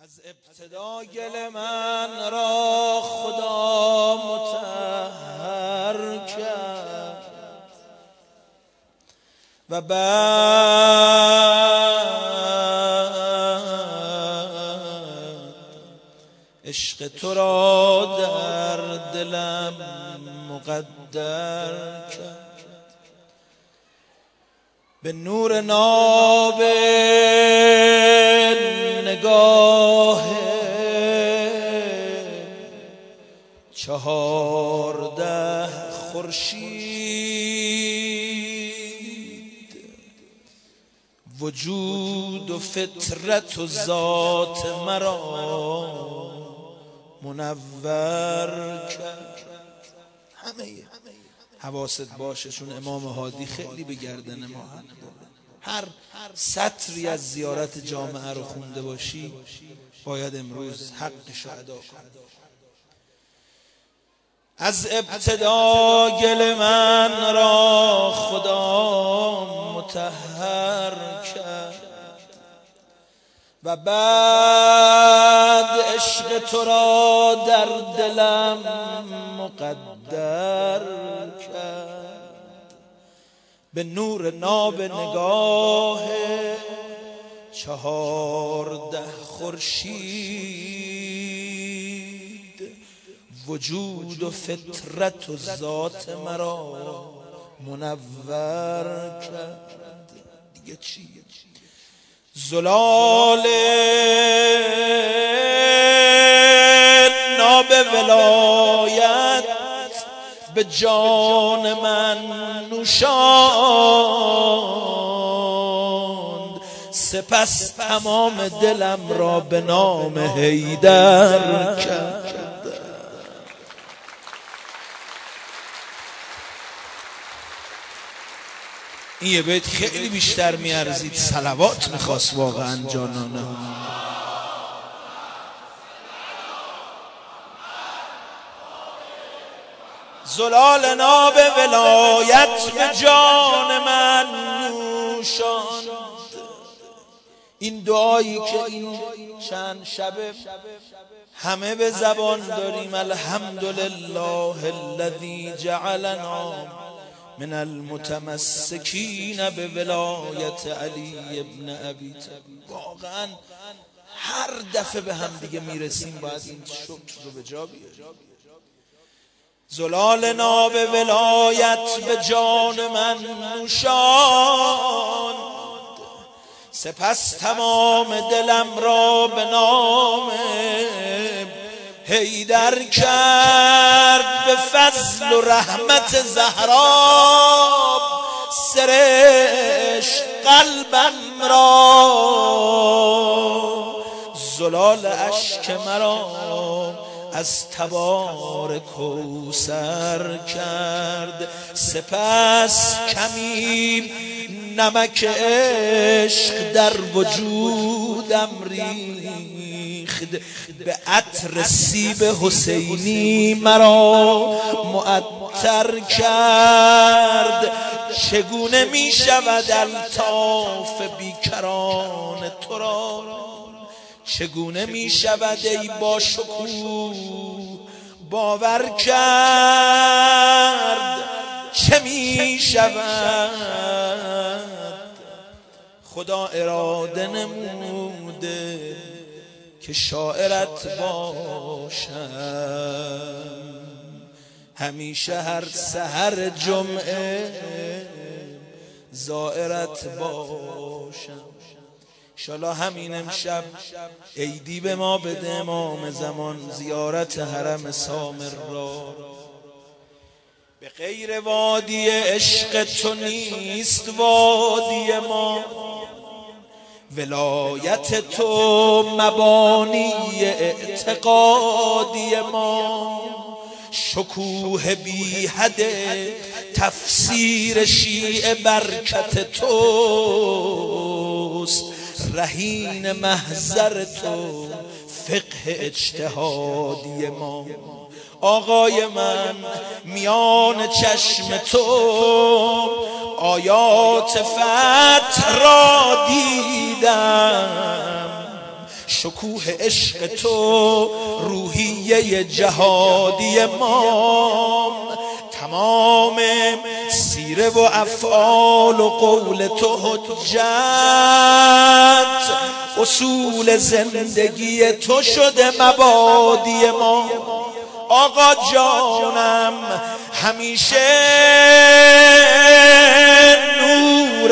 از ابتدا گل من را خدا مطهر کرد و بعد عشق تو را در دلم مقدر کرد. به نور ناب نگاه 14 خورشید وجود و فطرت و ذات مرا منور کرد. همه حواست باشه، چون امام هادی خیلی به گردن ما حق داره. هر سطری از زیارت جامعه رو خونده باشی باید امروز حقش رو ادا کنی. از ابتدا گل من را خدا مطهر کرد و بعد عشق تو را در دلم مقدر کرد. به نور ناب نگاه 14 خورشید وجود و فطرت و ذات مرا منور کرد. دیگه چی؟ زلال ناب ولایت به جان من نوشاند، سپس تمام دلم را به نام حیدر کرد. این یه بیت خیلی بیشتر میارزید صلوات میخواست واقعا جانانه. زلال ناب ولایت به جان من نوشاند. این دعایی که این چند شبه همه به زبان داریم، الحمدلله الذی جعلنا من المتمسکین به ولایت علی ابن ابی طالب. واقعا هر دفعه به هم دیگه میرسیم باید این شکر رو به جا بیاریم. زلال ناب ولایت به جان من نوشاند، سپس تمام دلم را به نام حیدر کرد. به فضل و رحمت زهرا سرشت قلبم را، زلال اشک مرا از تبار کوثر کرد. سپس کمی نمک عشق در وجودم ریخت، به عطر سیب حسینی مرا معطر کرد. چگونه می شود الطاف بیکران تو را، چگونه می شود ای با شکوه باور کرد. چه می شود خدا اراده نموده که شاعرت باشم، همیشه هر سحر جمعه زائرت باشم. انشالله همین امشب عیدی به ما بده امام زمان، زیارت حرم سامر را. به غیر وادی عشق تو نیست وادی ما، ولایت تو مبانی اعتقادی ما. شکوه بی حد تفسیر شیعه برکت توست، رهین محضر تو فقه اجتهادی ما. آقای من میان چشم تو آیات فتح را دیدم، شکوه عشق تو روحیه جهادی ما، تمام سیره و افعال و قول تو حجت، اصول زندگی تو شده مبادی ما. آقا جانم همیشه نور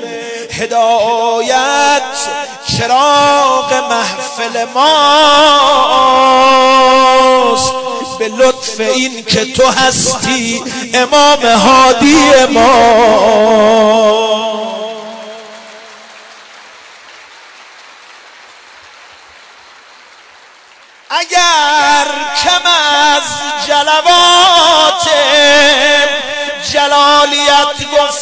هدایت چراغ محفل ماست، به لطف این که تو هستی امام هادی ما. اگر کم از جلوات جلالیت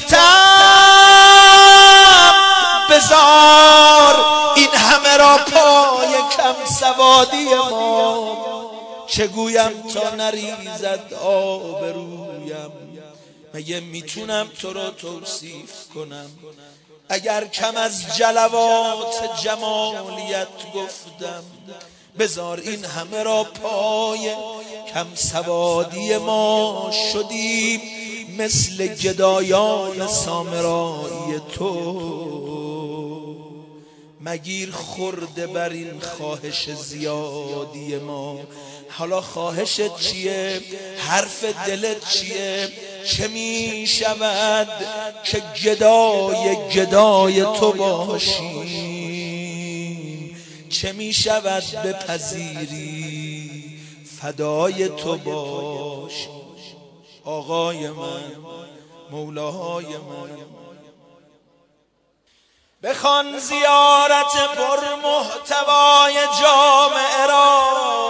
گفتم، بذار این همه را پای کم سوادی ما. چه گویم تا نریزد آبرویم، مگه میتونم تو را توصیف کنم؟ اگر کم از جلوات جمالیت گفتم، بذار این همه را پای کم سوادی ما. شدیم مثل گدایان سامرایی تو، مگیر خورده بر این خواهش زیادی ما. حالا خواهشت چیه؟ حرف دلت چیه؟ چه می شود که گدای تو باشیم؟ چه می شود بپذیری فدای تو باشیم؟ آقای من، مولاهای من، بخوان زیارت پر محتوای جامعه را،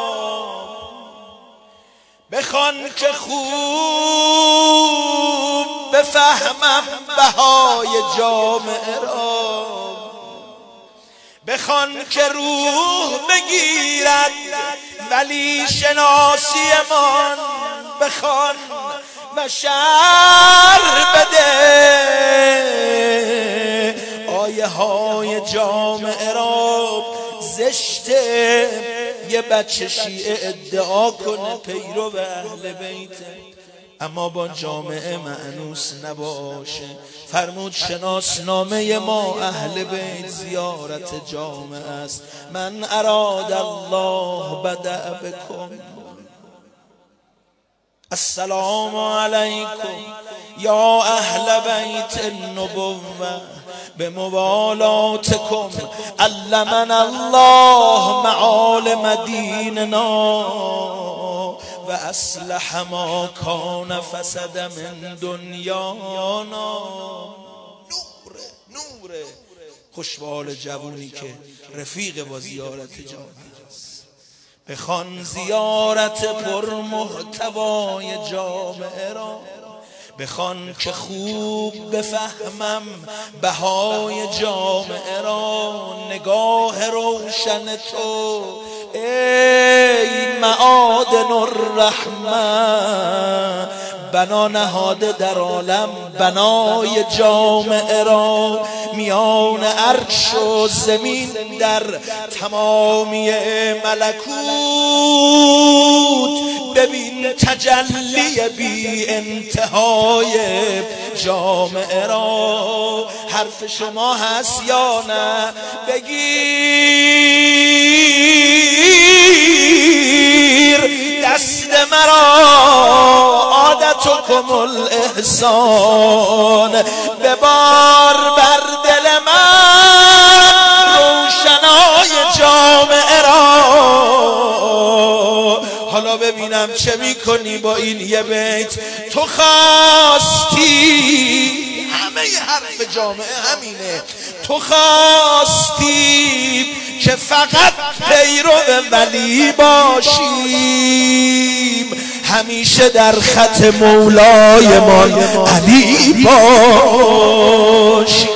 بخوان که خوب بفهمم بهای جامعه را، بخوان که روح بگیرد ولی شناسی من، بخوان و شرح بده آیه های جامعه را. زشته یه بچه شیعه ادعا کنه پیرو اهل بیته اما با جامعه مأنوس نباشه. فرمود شناسنامه ما اهل بیت زیارت جامعه است. من اراد الله بدأ بکم. السلام علیکم یا اهل بیت النبوة بموالاتكم علمنا الله معالم دیننا و اصلح ما کان فسد من دنیانا. نور خوشبال جوونی که رفیق با زیارت جامعه است. بخوان زیارت پر محتوای جامعه را، بخوان که خوب بفهمم بهای جامعه را. نگاه روشن تو ای معادن الرحمه، بنا نهاده در عالم بنای جامعه را. میان عرش و زمین در تمامی ملکوت ببین تجلی بی انتهای جامعه را. حرف شما هست یا نه؟ بگیر دست مرا عادتکم الاحسان، ببار بر دل من روشنای جامعه را. حالا ببینم چه میکنی با این یه بیت. تو خواستی، همه حرف جامعه همینه، تو خواستی که فقط پیرو ولی باشیم، همیشه در خط مولای من علی باشیم.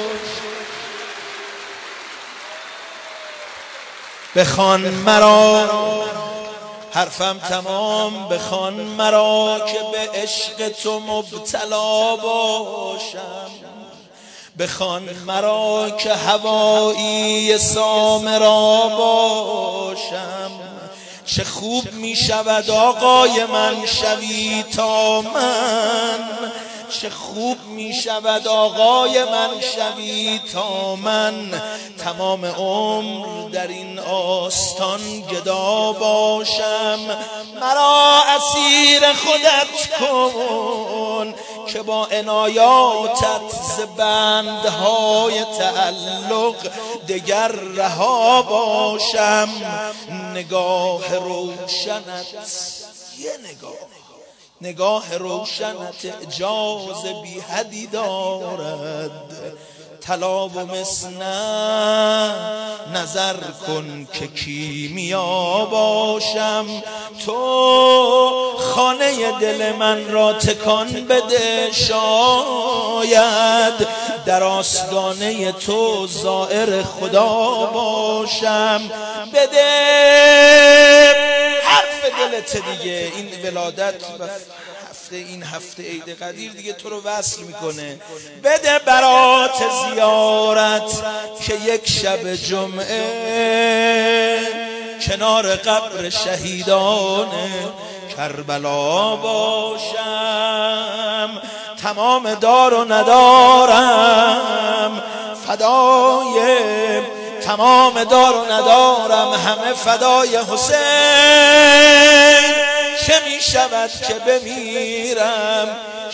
بخوان مرا، حرفم تمام، بخوان مرا که به عشق تو مبتلا باشم، بخوان مرا که هوایی سامرا باشم. چه خوب می شود آقای من شوی تا من، چه خوب می شود آقای من شوی تا من. تمام عمر در این آستان گدا باشم. مرا اسیر خودت کن که با عنایاتت ز بندهای تعلق دگر رها باشم. نگاه روشنت، یه نگاه روشنت اعجاز بی حدی دارد. طلا و مس نه، نظر کن که کیمیا باشم. تو خانه دل من را تکان بده، شاید در آستانه تو زائر خدا باشم. بده حرف دلت دیگه، این ولادت و این هفته عید قدیر دیگه تو رو وصل میکنه. بده برات زیارت که یک شب جمعه کنار قبر شهیدان کربلا باشم. تمام دار و ندارم فدای، تمام دار و ندارم همه فدای حسین. چه می شود که بمیرم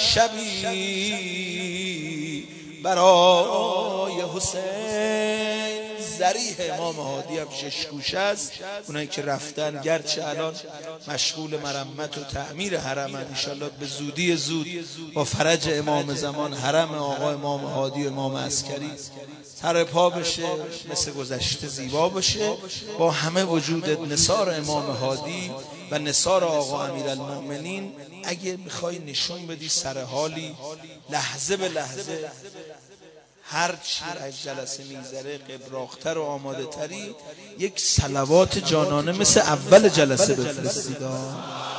شبی برای حسین. ذریح امام هادی هم 6 گوشه است. اونایی که رفتن گرچه الان مشغول مرمت و تعمیر حرمن، انشالله به زودی زود با فرج امام زمان حرم آقا امام هادی و امام عسکری سر پا بشه، مثل گذشته زیبا بشه، با همه وجود نثار امام هادی و نثار آقا امیرالمؤمنین. اگه میخوای نشون بدی سر حالی لحظه به لحظه، هر چی از جلسه میگذره قبراقتر و آماده تری، یک صلوات جانانه مثل اول جلسه بفرستید.